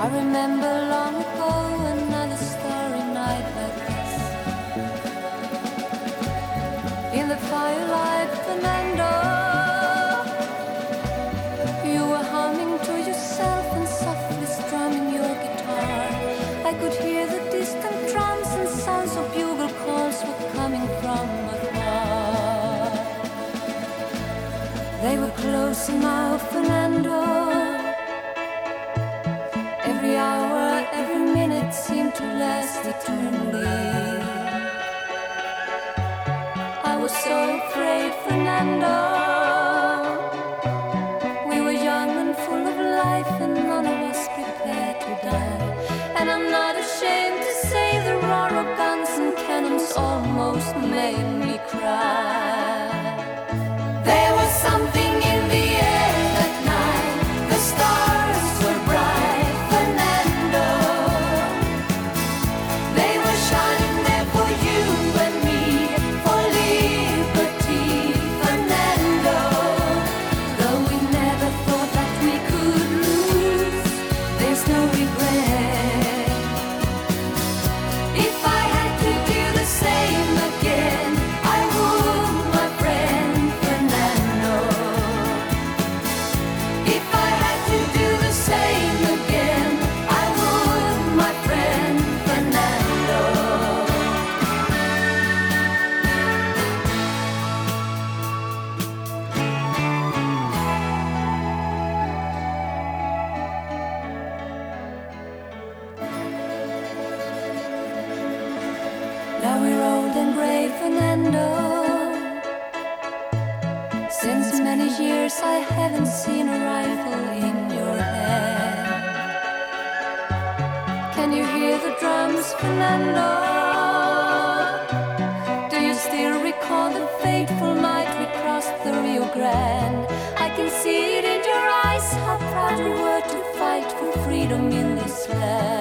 I remember long ago another starry night like this. In the firelight, Fernando, you were humming to yourself and softly strumming your guitar. I could hear the distant drums and sounds of bugle calls were coming from afar. They were close now, Fernando. Every hour, every minute seemed to last eternally. I was so afraid, Fernando. We were young and full of life, and none of us prepared to die. And I'm not ashamed to say the roar of guns and cannons almost made me cry. There was something in the air that night. The stars were bright, Fernando. They were shining there for you and me, for liberty, Fernando. Though we never thought that we could lose, there's no regret. If I had to do the same again, I would, my friend Fernando. If I had to do the same again, I would, my friend Fernando. Now we're old and gray, Fernando. Since many years I haven't seen a rifle in your hand. Can you hear the drums, Fernando? Do you still recall the fateful night we crossed the Rio Grande? I can see it in your eyes, how proud you were to fight for freedom in this land.